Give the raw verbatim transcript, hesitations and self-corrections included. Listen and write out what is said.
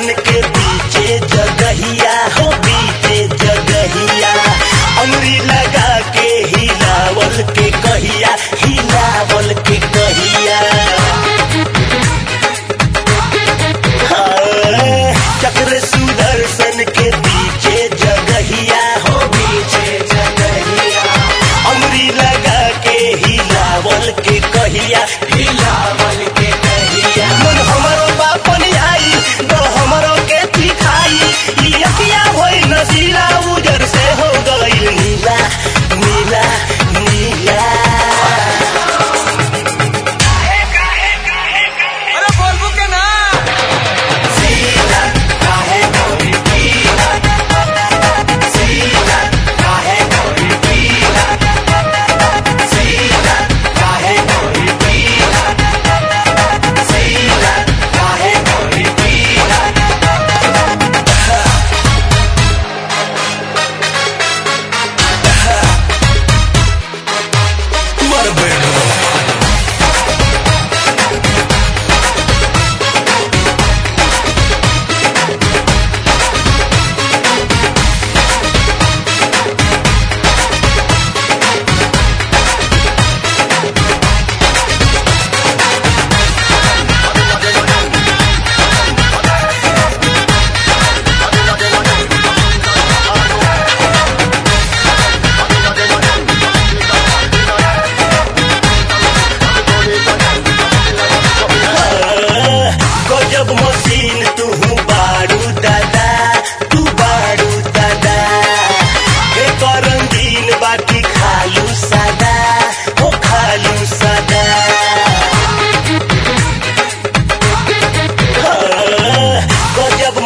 सुदर्शन के बीचे जगहिया हो बीचे जगहिया अमरी लगा के हिलावल के कहिया हिलावल के कहिया चक्र सुदर्शन के बीचे जगहिया हो बीचे जगहिया अमरी लगा के हिलावल के कहिया हिलावल के कहिया मन हमरो बापन आई तो हमरो के दिखाई ये किया होई नसीला उजर से हो गई नीला नीला नीला मशीन तू बारू दादा तू बारू दादा एक रंगीन बाकी खालू सादा ओ खालू सादा गजब